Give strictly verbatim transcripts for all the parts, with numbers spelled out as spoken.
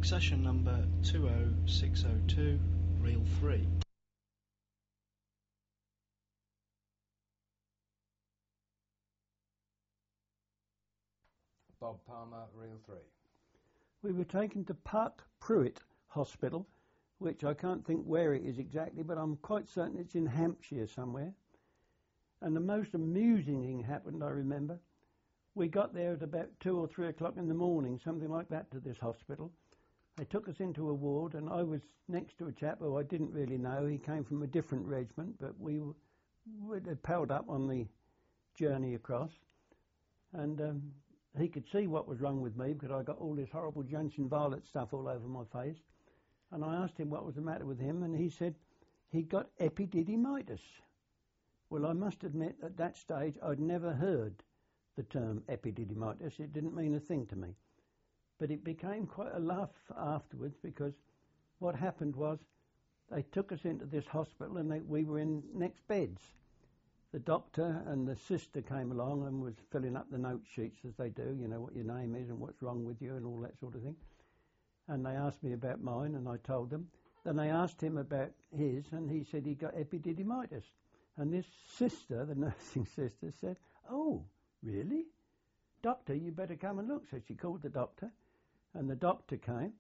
Accession number two oh six oh two, reel three. Bob Palmer, reel three. We were taken to Park Pruitt Hospital, which I can't think where it is exactly, but I'm quite certain it's in Hampshire somewhere. And the most amusing thing happened, I remember. We got there at about two or three o'clock in the morning, something like that, to this hospital. They took us into a ward, and I was next to a chap who I didn't really know. He came from a different regiment, but we were, we palled up on the journey across. And um, he could see what was wrong with me because I got all this horrible Johnson Violet stuff all over my face. And I asked him what was the matter with him, and he said he'd got epididymitis. Well, I must admit, at that stage, I'd never heard the term epididymitis. It didn't mean a thing to me. But it became quite a laugh afterwards, because what happened was they took us into this hospital and they, we were in next beds. The doctor and the sister came along and was filling up the note sheets as they do, you know, what your name is and what's wrong with you and all that sort of thing. And they asked me about mine and I told them. Then they asked him about his and he said he got epididymitis. And this sister, the nursing sister, said, "Oh, really? Doctor, you better come and look." So she called the doctor, and the doctor came.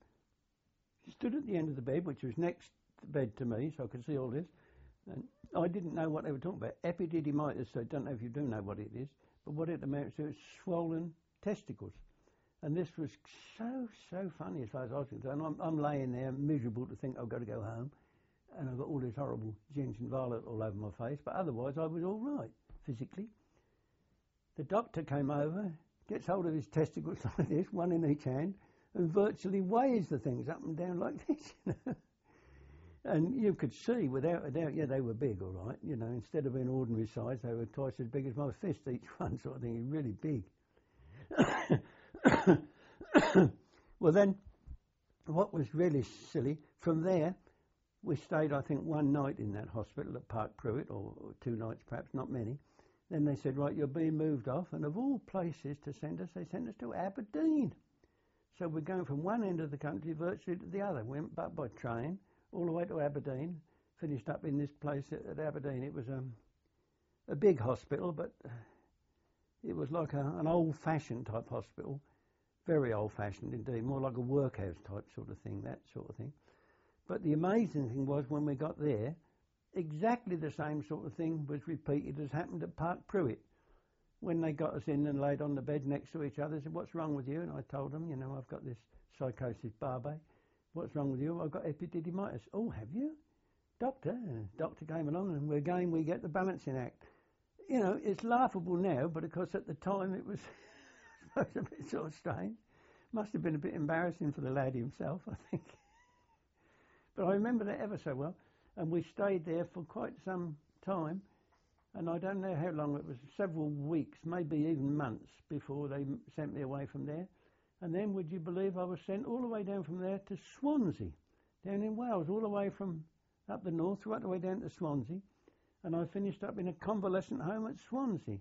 He stood at the end of the bed, which was next bed to me, so I could see all this. And I didn't know what they were talking about. Epididymitis, so I don't know if you do know what it is, but what it amounts to is swollen testicles. And this was so, so funny as far as I was concerned. I'm, I'm laying there miserable to think I've got to go home, and I've got all this horrible Johnson Violet all over my face, but otherwise I was all right, physically. The doctor came over, gets hold of his testicles like this, one in each hand, and virtually weighs the things up and down like this, you know. And you could see, without a doubt, yeah, they were big, all right. You know, instead of being ordinary size, they were twice as big as my fist, each one, sort of thing, really big. Well, then, what was really silly, from there, we stayed, I think, one night in that hospital at Park Pruitt, or, or two nights perhaps, not many. Then they said, right, you're being moved off, and of all places to send us, they sent us to Aberdeen. So we're going from one end of the country virtually to the other. We went back by train all the way to Aberdeen, finished up in this place at, at Aberdeen. It was um, a big hospital, but it was like a, an old-fashioned type hospital, very old-fashioned indeed, more like a workhouse type sort of thing, that sort of thing. But the amazing thing was when we got there, exactly the same sort of thing was repeated as happened at Park Pruitt. When they got us in and laid on the bed next to each other, they said, "What's wrong with you?" And I told them, you know, I've got this psychosis barbe. "What's wrong with you?" "I've got epididymitis." "Oh, have you?" "Doctor?" And the doctor came along and again we get the balancing act. You know, it's laughable now, but of course at the time it was, it was a bit sort of strange. Must have been a bit embarrassing for the lad himself, I think. But I remember that ever so well. And we stayed there for quite some time. And I don't know how long, it was several weeks, maybe even months before they sent me away from there. And then, would you believe, I was sent all the way down from there to Swansea, down in Wales, all the way from up the north, right the way down to Swansea. And I finished up in a convalescent home at Swansea.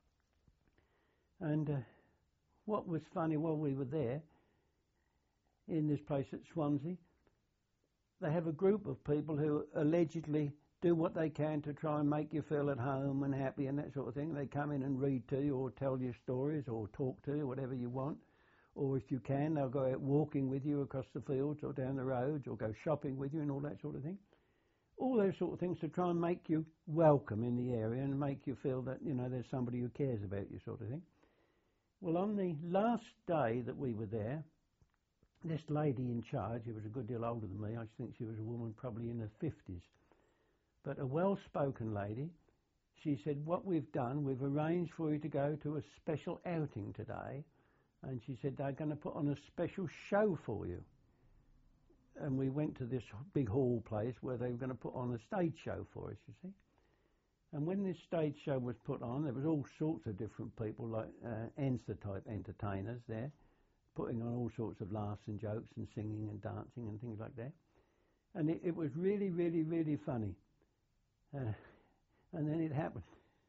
And uh, what was funny while we were there, in this place at Swansea, they have a group of people who allegedly do what they can to try and make you feel at home and happy and that sort of thing. They come in and read to you or tell you stories or talk to you, whatever you want. Or if you can, they'll go out walking with you across the fields or down the roads or go shopping with you and all that sort of thing. All those sort of things to try and make you welcome in the area and make you feel that, you know, there's somebody who cares about you, sort of thing. Well, on the last day that we were there, this lady in charge, who was a good deal older than me, I think she was a woman probably in her fifties, but a well-spoken lady, she said, "What we've done, we've arranged for you to go to a special outing today," and she said, "They're going to put on a special show for you." And we went to this big hall place where they were going to put on a stage show for us, you see. And when this stage show was put on, there was all sorts of different people, like uh, Enster-type entertainers there, putting on all sorts of laughs and jokes and singing and dancing and things like that. And it, it was really, really, really funny. Uh, and then it happened.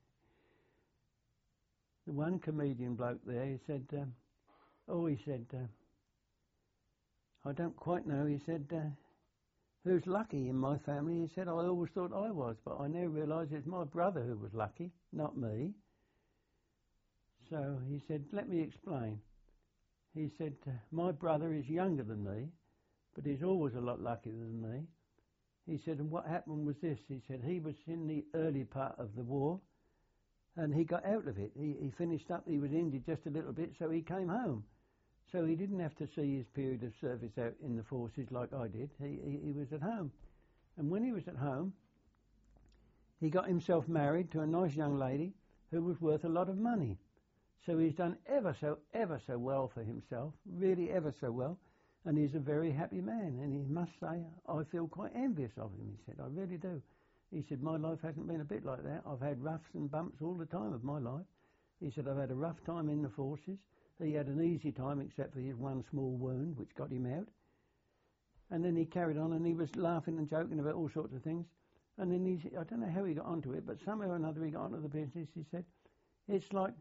The one comedian bloke there, he said, um, oh, he said, uh, I don't quite know. He said, uh, who's lucky in my family? He said, I always thought I was, but I now realise it's my brother who was lucky, not me. So he said, let me explain. He said, uh, my brother is younger than me, but he's always a lot luckier than me. He said, and what happened was this. He said, he was in the early part of the war, and he got out of it. He, he finished up, he was injured just a little bit, so he came home. So he didn't have to see his period of service out in the forces like I did. He, he, he was at home. And when he was at home, he got himself married to a nice young lady who was worth a lot of money. So he's done ever so, ever so well for himself, really ever so well, and he's a very happy man. And he must say, I feel quite envious of him, he said, I really do. He said, my life hasn't been a bit like that. I've had roughs and bumps all the time of my life. He said, I've had a rough time in the forces. He had an easy time except for his one small wound, which got him out. And then he carried on, and he was laughing and joking about all sorts of things. And then he, I don't know how he got onto it, but somehow or another he got onto the business. He said, it's like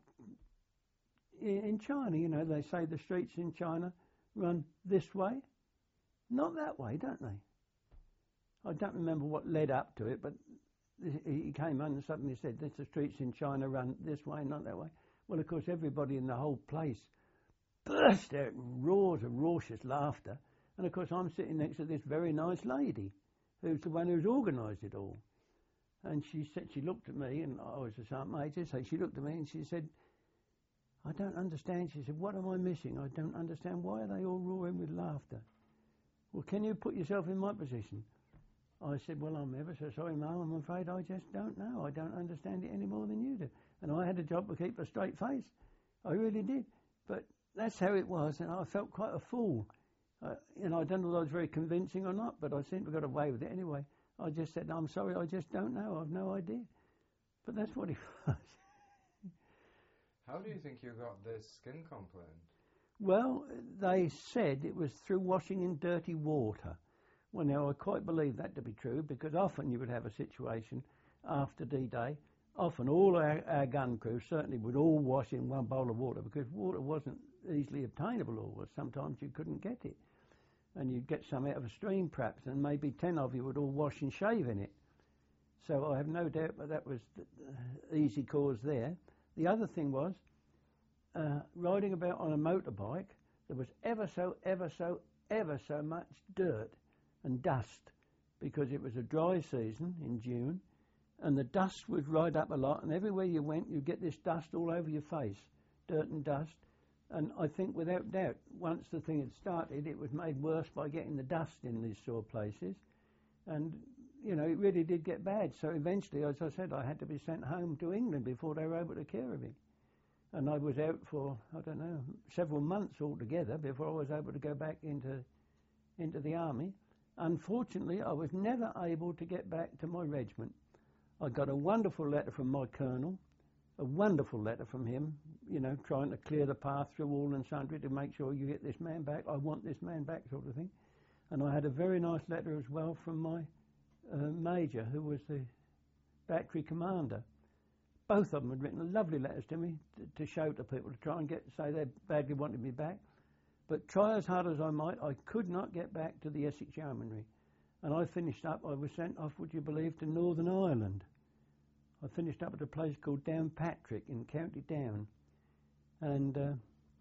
in China, you know, they say the streets in China run this way, not that way, don't they? I don't remember what led up to it, but he came on and suddenly said, the streets in China run this way, not that way. Well, of course, everybody in the whole place burst out in roars of raucous laughter. And, of course, I'm sitting next to this very nice lady who's the one who's organised it all. And she said, she looked at me, and I was a sergeant major, so she looked at me and she said, I don't understand. She said, what am I missing? I don't understand. Why are they all roaring with laughter? Well, can you put yourself in my position? I said, well, I'm ever so sorry, Mum. I'm afraid I just don't know. I don't understand it any more than you do. And I had a job to keep a straight face. I really did. But that's how it was, and I felt quite a fool. Uh, you know, I don't know whether I was very convincing or not, but I seem to have got away with it anyway. I just said, I'm sorry, I just don't know. I've no idea. But that's what it was. How do you think you got this skin complaint? Well, they said it was through washing in dirty water. Well, now, I quite believe that to be true, because often you would have a situation after D-Day, often all our, our gun crew certainly would all wash in one bowl of water, because water wasn't easily obtainable always. Sometimes you couldn't get it. And you'd get some out of a stream perhaps, and maybe ten of you would all wash and shave in it. So I have no doubt that that was the easy cause there. The other thing was, uh, riding about on a motorbike, there was ever so, ever so, ever so much dirt and dust, because it was a dry season in June, and the dust would ride up a lot, and everywhere you went you'd get this dust all over your face, dirt and dust. And I think without doubt, once the thing had started, it was made worse by getting the dust in these sore places. And, you know, it really did get bad. So eventually, as I said, I had to be sent home to England before they were able to care of me. And I was out for, I don't know, several months altogether before I was able to go back into into the army. Unfortunately, I was never able to get back to my regiment. I got a wonderful letter from my colonel, a wonderful letter from him, you know, trying to clear the path through all and sundry to make sure you get this man back. I want this man back, sort of thing. And I had a very nice letter as well from my uh, major, who was the battery commander. Both of them had written lovely letters to me to, to show to people, to try and get say they badly wanted me back. But try as hard as I might, I could not get back to the Essex Yeomanry. And I finished up, I was sent off, would you believe, to Northern Ireland. I finished up at a place called Downpatrick in County Down. And uh,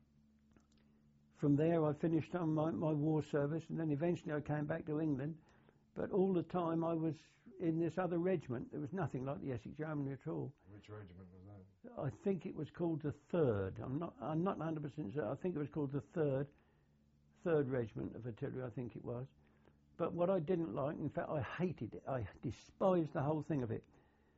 from there I finished on my, my war service, and then eventually I came back to England. But all the time I was in this other regiment. There was nothing like the Essex Yeomanry at all. Which regiment was that? I think it was called the Third. I'm not I'm not one hundred percent sure. I think it was called the Third, Third Regiment of Artillery, I think it was. But what I didn't like, in fact I hated it, I despised the whole thing of it.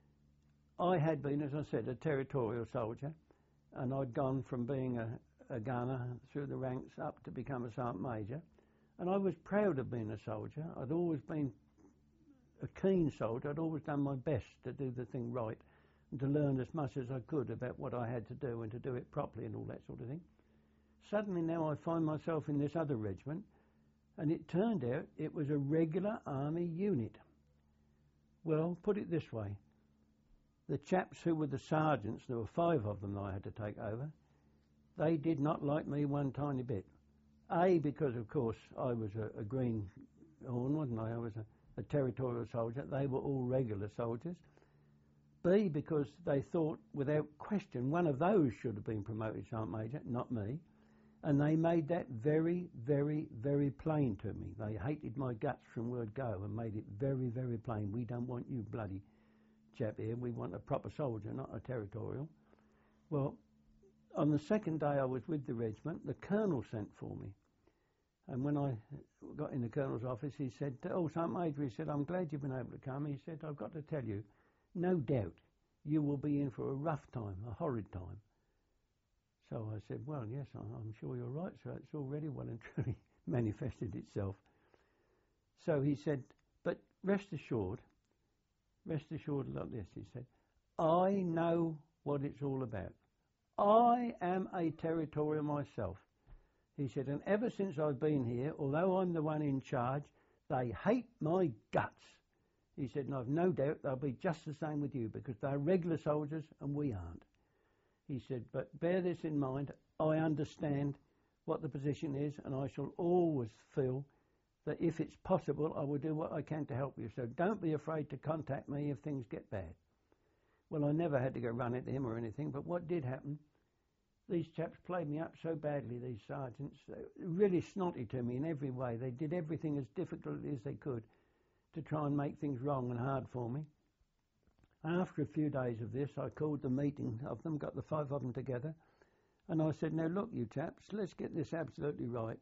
I had been, as I said, a territorial soldier, and I'd gone from being a, a gunner through the ranks up to become a sergeant major, and I was proud of being a soldier. I'd always been a keen soldier. I'd always done my best to do the thing right and to learn as much as I could about what I had to do and to do it properly and all that sort of thing. Suddenly now I find myself in this other regiment, and it turned out it was a regular army unit. Well, put it this way. The chaps who were the sergeants, there were five of them that I had to take over, they did not like me one tiny bit. A, because of course I was a, a green horn, wasn't I? I was a, a territorial soldier. They were all regular soldiers. B, because they thought without question one of those should have been promoted Sergeant Major, not me. And they made that very, very, very plain to me. They hated my guts from word go and made it very, very plain. We don't want you bloody chap here. We want a proper soldier, not a territorial. Well, on the second day I was with the regiment, the colonel sent for me. And when I got in the colonel's office, he said, oh, Sergeant Major, he said, I'm glad you've been able to come. He said, I've got to tell you, no doubt you will be in for a rough time, a horrid time. So I said, well, yes, I'm sure you're right, so it's already well and truly manifested itself. So he said, but rest assured, rest assured like this, he said, I know what it's all about. I am a territorial myself. He said, and ever since I've been here, although I'm the one in charge, they hate my guts. He said, and I've no doubt they'll be just the same with you because they're regular soldiers and we aren't. He said, but bear this in mind, I understand what the position is and I shall always feel that if it's possible, I will do what I can to help you. So don't be afraid to contact me if things get bad. Well, I never had to go run at him or anything, but what did happen, these chaps played me up so badly, these sergeants, really snotty to me in every way. They did everything as difficultly as they could to try and make things wrong and hard for me. After a few days of this, I called the meeting of them, got the five of them together, and I said, now look, you chaps, let's get this absolutely right.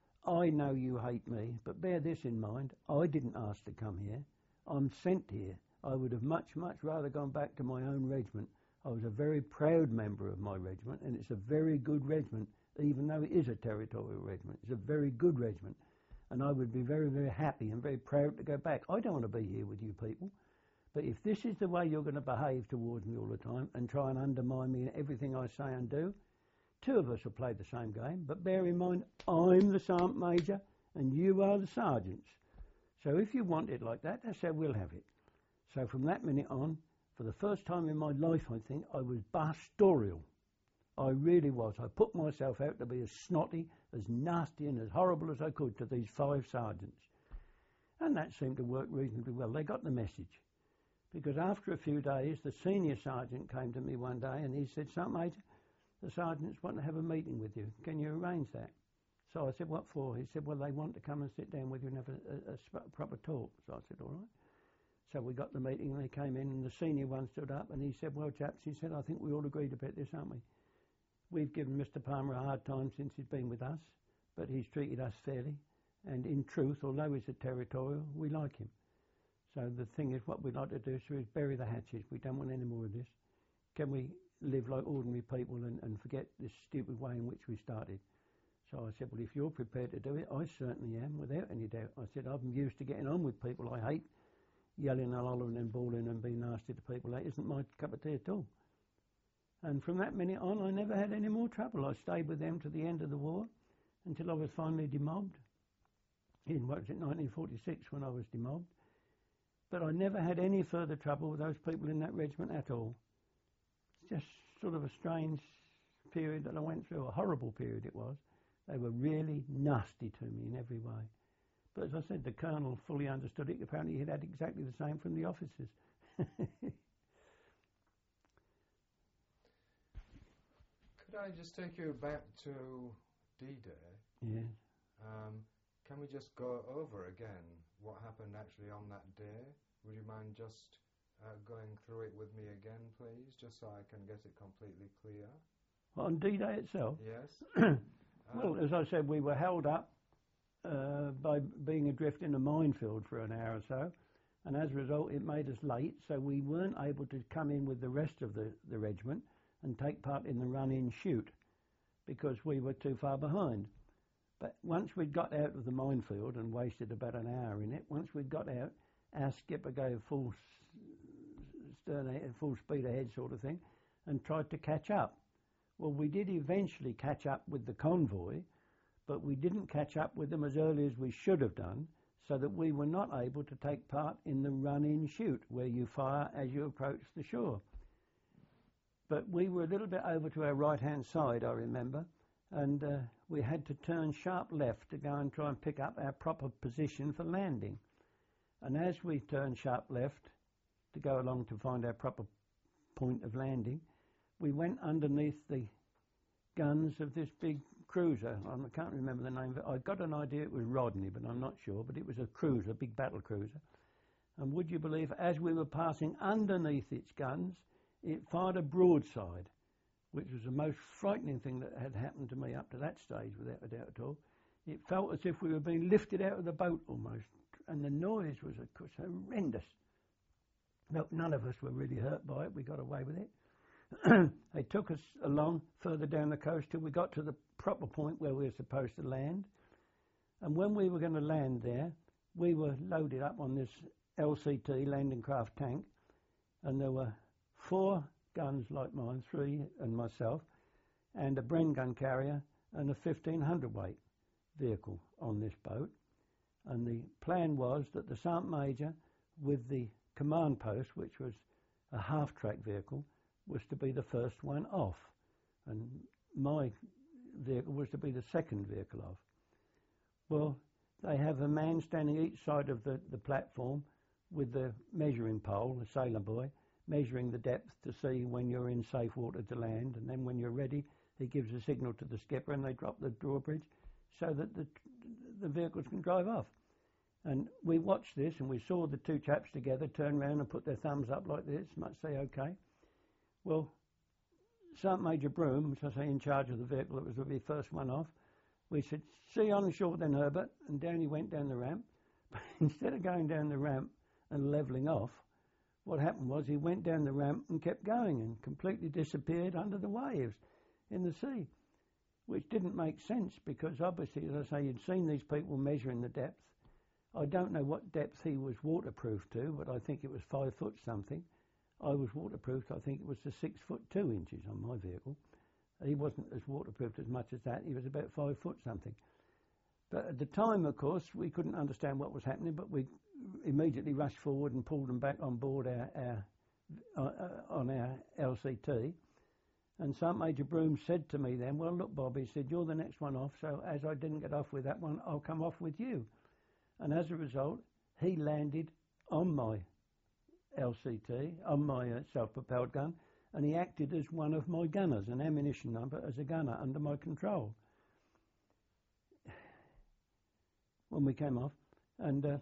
I know you hate me, but bear this in mind, I didn't ask to come here. I'm sent here. I would have much, much rather gone back to my own regiment. I was a very proud member of my regiment, and it's a very good regiment, even though it is a territorial regiment. It's a very good regiment, and I would be very, very happy and very proud to go back. I don't want to be here with you people. But if this is the way you're going to behave towards me all the time and try and undermine me in everything I say and do, two of us will play the same game. But bear in mind, I'm the Sergeant Major and you are the sergeants. So if you want it like that, that's how we'll have it. So from that minute on, for the first time in my life, I think, I was pastoral. I really was. I put myself out to be as snotty, as nasty and as horrible as I could to these five sergeants. And that seemed to work reasonably well. They got the message. Because after a few days, the senior sergeant came to me one day and he said, Sergeant Major, the sergeants want to have a meeting with you. Can you arrange that? So I said, what for? He said, well, they want to come and sit down with you and have a, a, a proper talk. So I said, all right. So we got the meeting and they came in and the senior one stood up and he said, well, chaps, he said, I think we all agreed about this, aren't we? We've given Mister Palmer a hard time since he's been with us, but he's treated us fairly. And in truth, although he's a territorial, we like him. So the thing is, what we'd like to do sir, is bury the hatches. We don't want any more of this. Can we live like ordinary people and, and forget this stupid way in which we started? So I said, well, if you're prepared to do it, I certainly am, without any doubt. I said, I'm used to getting on with people I hate, yelling and hollering and bawling and being nasty to people. That isn't my cup of tea at all. And from that minute on, I never had any more trouble. I stayed with them to the end of the war until I was finally demobbed. In, what was it, nineteen forty-six when I was demobbed. But I never had any further trouble with those people in that regiment at all. It's just sort of a strange period that I went through, a horrible period it was. They were really nasty to me in every way. But as I said, the colonel fully understood it. Apparently he'd had exactly the same from the officers. Could I just take you back to D-Day? Yeah. Um, can we just go over again what happened actually on that day? Would you mind just uh, going through it with me again, please, just so I can get it completely clear? On D-Day itself? Yes. Well, um, as I said, we were held up uh, by being adrift in a minefield for an hour or so, and as a result it made us late, so we weren't able to come in with the rest of the, the regiment and take part in the run-in shoot because we were too far behind. But once we'd got out of the minefield and wasted about an hour in it, once we'd got out, our skipper gave full stern, full speed ahead sort of thing and tried to catch up. Well, we did eventually catch up with the convoy, but we didn't catch up with them as early as we should have done, so that we were not able to take part in the run-in shoot, where you fire as you approach the shore. But we were a little bit over to our right-hand side, I remember, and uh, we had to turn sharp left to go and try and pick up our proper position for landing. And as we turned sharp left to go along to find our proper point of landing, we went underneath the guns of this big cruiser. I can't remember the name of it. I got an idea it was Rodney, but I'm not sure. But it was a cruiser, a big battle cruiser. And would you believe, as we were passing underneath its guns, it fired a broadside, which was the most frightening thing that had happened to me up to that stage, without a doubt at all. It felt as if we were being lifted out of the boat almost, and the noise was, of course, horrendous. No, none of us were really hurt by it. We got away with it. They took us along further down the coast till we got to the proper point where we were supposed to land. And when we were going to land there, we were loaded up on this L C T, landing craft tank, and there were four guns like mine, three and myself, and a Bren gun carrier and a fifteen hundred weight vehicle on this boat. And the plan was that the Sergeant Major with the command post, which was a half-track vehicle, was to be the first one off, and my vehicle was to be the second vehicle off. Well, they have a man standing each side of the, the platform with the measuring pole, the sailor boy, measuring the depth to see when you're in safe water to land, and then when you're ready, he gives a signal to the skipper and they drop the drawbridge so that the, the vehicles can drive off. And we watched this and we saw the two chaps together turn around and put their thumbs up like this, much say okay. Well, Sergeant Major Broom, which I say in charge of the vehicle that was the first one off, we said, see you on the shore then, Herbert, and down he went down the ramp. But instead of going down the ramp and levelling off, what happened was he went down the ramp and kept going and completely disappeared under the waves in the sea, which didn't make sense because obviously, as I say, you'd seen these people measuring the depth. I don't know what depth he was waterproof to, but I think it was five foot something. I was waterproofed, I think it was to six foot two inches on my vehicle. He wasn't as waterproofed as much as that. He was about five foot something. But at the time, of course, we couldn't understand what was happening, but we immediately rushed forward and pulled them back on board our, our uh, on our L C T. And Sergeant Major Broom said to me then, well, look, Bob, he said, you're the next one off, so as I didn't get off with that one, I'll come off with you. And as a result, he landed on my L C T, on my uh, self-propelled gun, and he acted as one of my gunners, an ammunition number as a gunner under my control when we came off. And uh,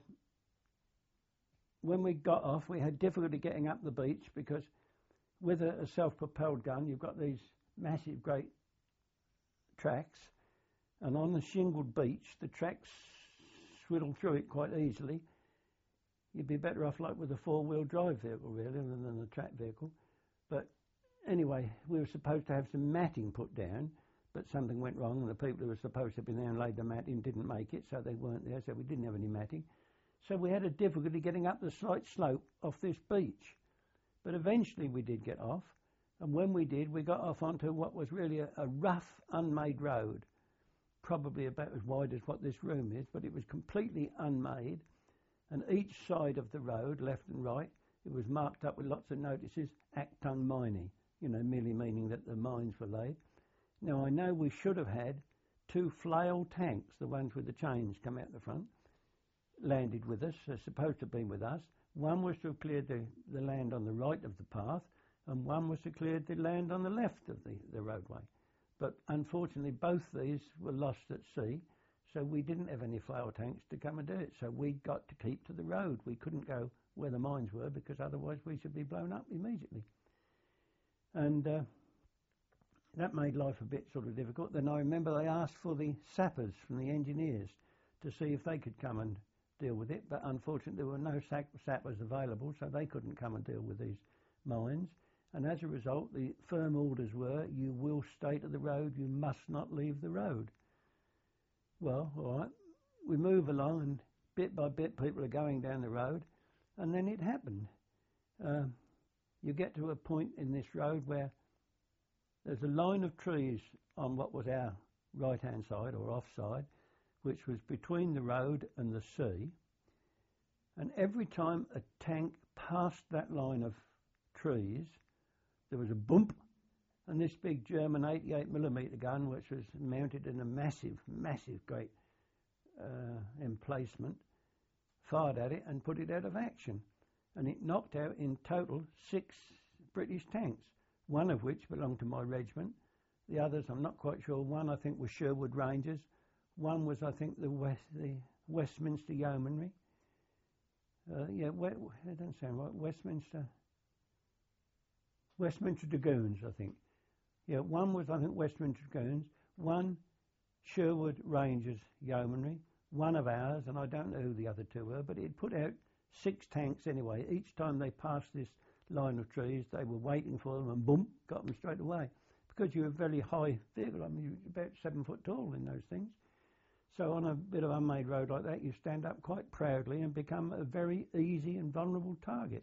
when we got off, we had difficulty getting up the beach because with a, a self-propelled gun, you've got these massive, great tracks, and on the shingled beach, the tracks swiddle through it quite easily. You'd be better off like with a four-wheel drive vehicle, really, than, than a track vehicle. But anyway, we were supposed to have some matting put down, but something went wrong, and the people who were supposed to be there and laid the matting didn't make it, so they weren't there, so we didn't have any matting. So we had a difficulty getting up the slight slope off this beach. But eventually we did get off, and when we did, we got off onto what was really a, a rough, unmade road, probably about as wide as what this room is, but it was completely unmade, and each side of the road, left and right, it was marked up with lots of notices, Acton Mining, you know, merely meaning that the mines were laid. Now, I know we should have had two flail tanks, the ones with the chains come out the front, landed with us, they're supposed to have been with us. One was to have cleared the, the land on the right of the path, and one was to clear the land on the left of the, the roadway. But unfortunately, both these were lost at sea, so we didn't have any flail tanks to come and do it. So we got to keep to the road. We couldn't go where the mines were because otherwise we should be blown up immediately. And uh, that made life a bit sort of difficult. Then I remember they asked for the sappers from the engineers to see if they could come and deal with it, but unfortunately there were no sappers available, so they couldn't come and deal with these mines. And as a result, the firm orders were, you will stay to the road, you must not leave the road. Well, all right, we move along, and bit by bit people are going down the road, and then it happened. Uh, you get to a point in this road where there's a line of trees on what was our right-hand side or offside, which was between the road and the sea, and every time a tank passed that line of trees, there was a bump, and this big German eighty-eight millimeter gun, which was mounted in a massive, massive, great uh, emplacement, fired at it and put it out of action. And it knocked out in total six British tanks, one of which belonged to my regiment. The others, I'm not quite sure. One, I think, was Sherwood Rangers. One was, I think, the West, the Westminster Yeomanry. Uh, yeah, we, it doesn't sound right. Westminster, Westminster Dragoons, I think. Yeah, one was, I think, Westminster Dragoons. One, Sherwood Rangers Yeomanry. One of ours, and I don't know who the other two were, but it put out six tanks anyway. Each time they passed this line of trees, they were waiting for them, and boom, got them straight away. Because you're a very high vehicle, I mean, you're about seven foot tall in those things. So on a bit of unmade road like that, you stand up quite proudly and become a very easy and vulnerable target.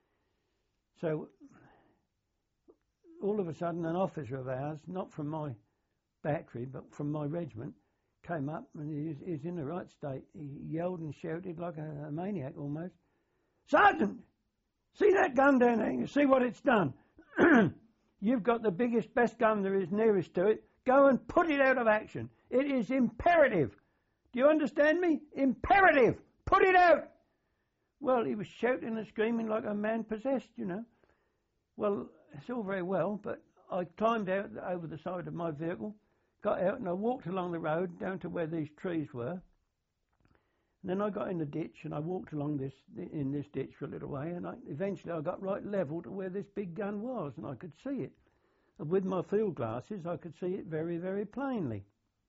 So all of a sudden, an officer of ours, not from my battery, but from my regiment, came up, and he's, he's in the right state. He yelled and shouted like a, a maniac almost. "Sergeant, see that gun down there? See what it's done? You've got the biggest, best gun there is nearest to it. Go and put it out of action. It is imperative. Do you understand me? Imperative. Put it out." Well, he was shouting and screaming like a man possessed, you know. Well, it's all very well, but I climbed out over the side of my vehicle, got out, and I walked along the road down to where these trees were. And then I got in the ditch, and I walked along this in this ditch for a little way, and I, eventually I got right level to where this big gun was, and I could see it. And with my field glasses, I could see it very, very plainly.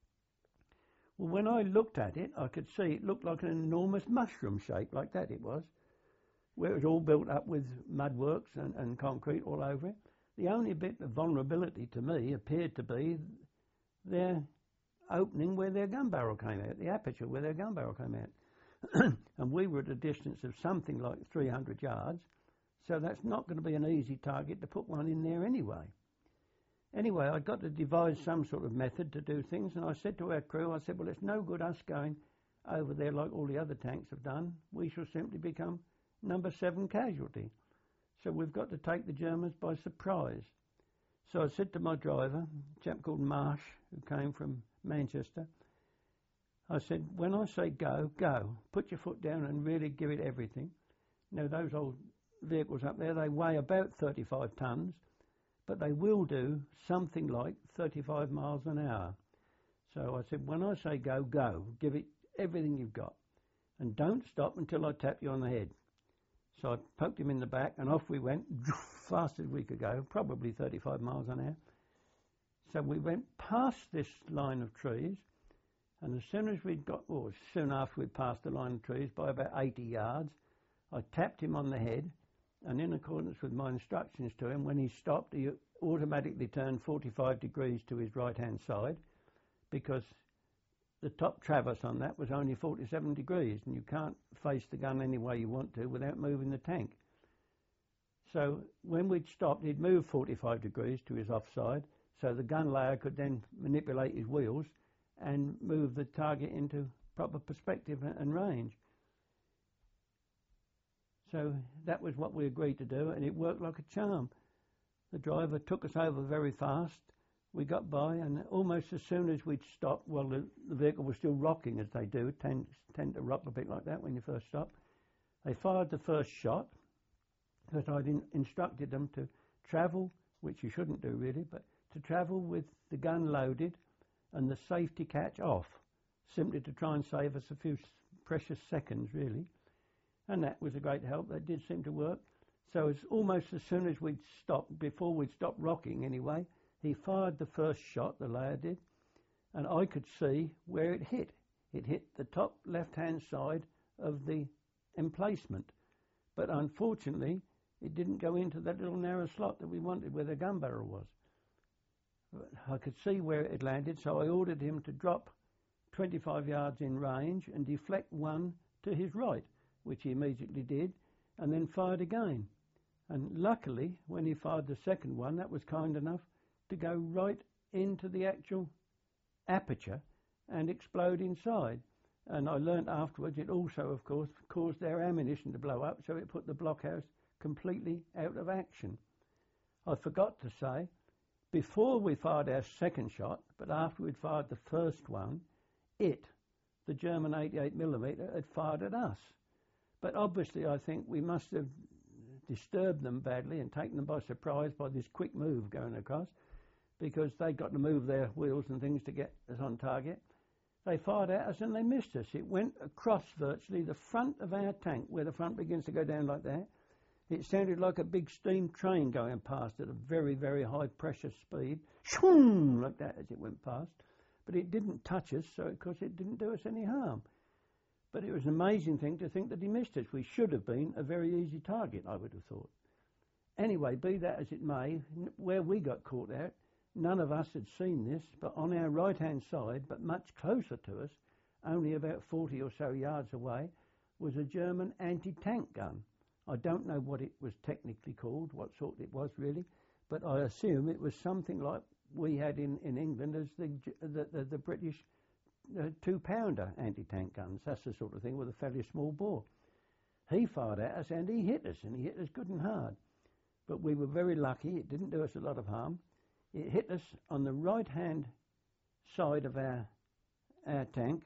Well, when I looked at it, I could see it looked like an enormous mushroom shape, like that it was, where it was all built up with mud works and, and concrete all over it. The only bit of vulnerability to me appeared to be their opening where their gun barrel came out, the aperture where their gun barrel came out. And we were at a distance of something like three hundred yards, so that's not going to be an easy target to put one in there anyway. Anyway, I got to devise some sort of method to do things, and I said to our crew, I said, well, it's no good us going over there like all the other tanks have done. We shall simply become number seven casualty. So we've got to take the Germans by surprise. So I said to my driver, a chap called Marsh, who came from Manchester, I said, when I say go, go. Put your foot down and really give it everything. Now, those old vehicles up there, they weigh about thirty-five tonnes, but they will do something like thirty-five miles an hour. So I said, when I say go, go. Give it everything you've got. And don't stop until I tap you on the head. So I poked him in the back, and off we went, fast as we could go, probably thirty-five miles an hour. So we went past this line of trees, and as soon as we'd got, or soon after we'd passed the line of trees, by about eighty yards, I tapped him on the head, and in accordance with my instructions to him, when he stopped, he automatically turned forty-five degrees to his right-hand side, because the top traverse on that was only forty-seven degrees, and you can't face the gun any way you want to without moving the tank. So when we'd stopped, he'd moved forty-five degrees to his offside, so the gun layer could then manipulate his wheels and move the target into proper perspective and range. So that was what we agreed to do, and it worked like a charm. The driver took us over very fast. We got by, and almost as soon as we'd stopped, well, the, the vehicle was still rocking, as they do, tend, tend to rock a bit like that when you first stop. They fired the first shot, because I'd in, instructed them to travel, which you shouldn't do really, but to travel with the gun loaded and the safety catch off, simply to try and save us a few precious seconds, really. And that was a great help. That did seem to work. So it's almost as soon as we'd stopped, before we'd stopped rocking anyway, he fired the first shot, the layer did, and I could see where it hit. It hit the top left-hand side of the emplacement. But unfortunately, it didn't go into that little narrow slot that we wanted where the gun barrel was. I could see where it had landed, so I ordered him to drop twenty-five yards in range and deflect one to his right, which he immediately did, and then fired again. And luckily, when he fired the second one, that was kind enough to go right into the actual aperture and explode inside. And I learnt afterwards it also, of course, caused their ammunition to blow up, so it put the blockhouse completely out of action. I forgot to say, before we fired our second shot, but after we'd fired the first one, it, the German eighty-eight millimeter, had fired at us. But obviously I think we must have disturbed them badly and taken them by surprise by this quick move going across, because they got to move their wheels and things to get us on target. They fired at us and they missed us. It went across virtually the front of our tank, where the front begins to go down like that. It sounded like a big steam train going past at a very, very high pressure speed, shwoom, like that as it went past. But it didn't touch us, so of course it didn't do us any harm. But it was an amazing thing to think that he missed us. We should have been a very easy target, I would have thought. Anyway, be that as it may, where we got caught out, none of us had seen this, but on our right-hand side, but much closer to us, only about forty or so yards away, was a German anti-tank gun. I don't know what it was technically called, what sort it was really, but I assume it was something like we had in, in England as the, the, the, the British uh, two-pounder anti-tank guns. That's the sort of thing with a fairly small bore. He fired at us and he hit us, and he hit us good and hard. But we were very lucky. It didn't do us a lot of harm. It hit us on the right-hand side of our, our tank,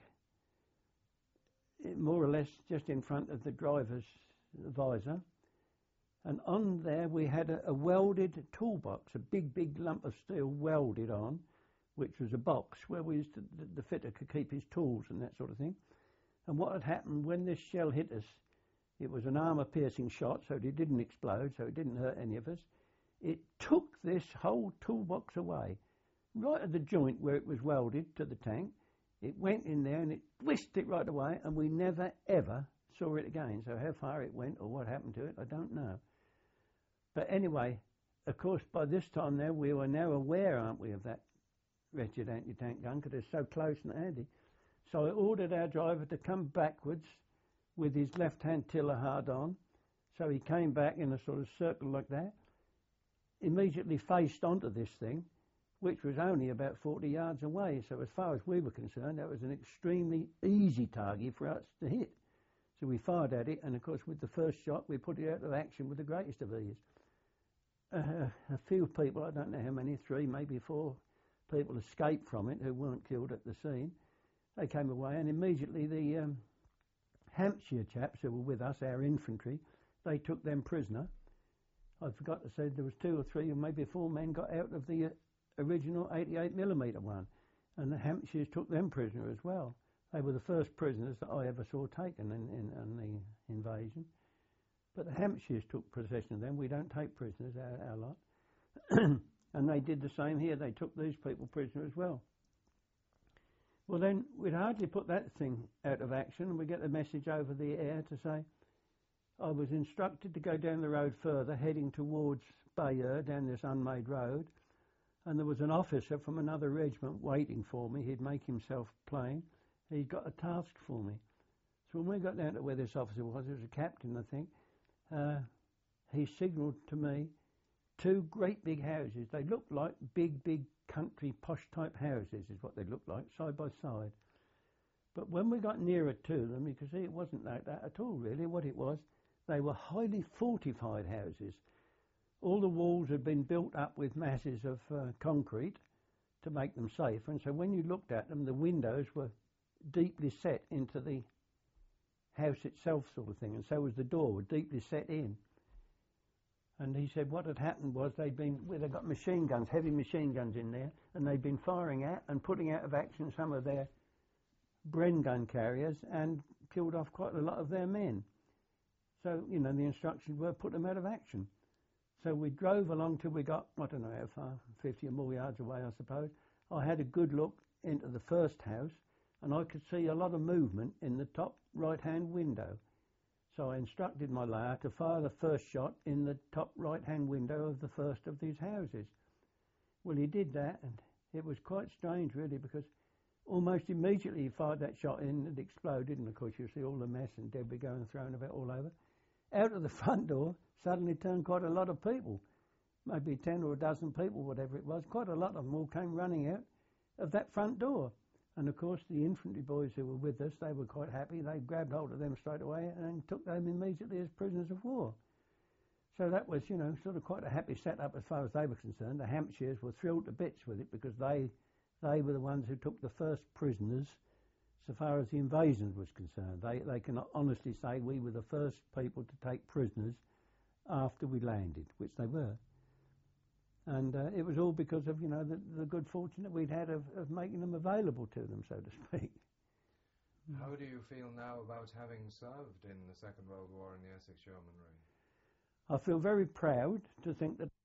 it more or less just in front of the driver's visor. And on there we had a, a welded toolbox, a big, big lump of steel welded on, which was a box where we used to, the, the fitter could keep his tools and that sort of thing. And what had happened when this shell hit us, it was an armour-piercing shot, so it didn't explode, so it didn't hurt any of us. It took this whole toolbox away, right at the joint where it was welded to the tank. It went in there and it whisked it right away, and we never, ever saw it again. So how far it went or what happened to it, I don't know. But anyway, of course, by this time now, we were now aware, aren't we, of that wretched anti-tank gun, because it's so close and handy. So I ordered our driver to come backwards with his left-hand tiller hard on. So he came back in a sort of circle like that, immediately faced onto this thing, which was only about forty yards away. So as far as we were concerned, that was an extremely easy target for us to hit. So we fired at it, and of course with the first shot we put it out of action with the greatest of ease. Uh, a few people, I don't know how many, three, maybe four people escaped from it who weren't killed at the scene. They came away, and immediately the um, Hampshire chaps who were with us, our infantry, they took them prisoner. I forgot to say there was two or three or maybe four men got out of the uh, original eighty-eight millimeter one, and the Hampshires took them prisoner as well. They were the first prisoners that I ever saw taken in, in, in the invasion. But the Hampshires took possession of them. We don't take prisoners, our, our lot. And they did the same here. They took these people prisoner as well. Well, then we'd hardly put that thing out of action, and we get a message over the air to say, I was instructed to go down the road further, heading towards Bayeux, down this unmade road, and there was an officer from another regiment waiting for me. He'd make himself plain. He'd got a task for me. So when we got down to where this officer was, it was a captain, I think, uh, he signalled to me two great big houses. They looked like big, big country posh type houses is what they looked like, side by side. But when we got nearer to them, you could see it wasn't like that at all, really. What it was, they were highly fortified houses. All the walls had been built up with masses of uh, concrete to make them safer, and so when you looked at them, the windows were deeply set into the house itself, sort of thing, and so was the door, were deeply set in. And he said what had happened was they'd been, well, they got machine guns, heavy machine guns in there, and they'd been firing at and putting out of action some of their Bren gun carriers and killed off quite a lot of their men. So, you know, the instructions were put them out of action. So we drove along till we got, I don't know how far, fifty or more yards away, I suppose. I had a good look into the first house, and I could see a lot of movement in the top right-hand window. So I instructed my layer to fire the first shot in the top right-hand window of the first of these houses. Well, he did that, and it was quite strange, really, because almost immediately he fired that shot in, it exploded, and of course you see all the mess and debris going thrown about all over. Out of the front door suddenly turned quite a lot of people, maybe ten or a dozen people, whatever it was. Quite a lot of them all came running out of that front door. And of course the infantry boys who were with us, they were quite happy. They grabbed hold of them straight away and took them immediately as prisoners of war. So that was, you know, sort of quite a happy setup as far as they were concerned. The Hampshires were thrilled to bits with it because they they were the ones who took the first prisoners so far as the invasion was concerned. They they can honestly say we were the first people to take prisoners after we landed, which they were. And uh, it was all because of, you know, the, the good fortune that we'd had of, of making them available to them, so to speak. How do you feel now about having served in the Second World War in the Essex Yeomanry? I feel very proud to think that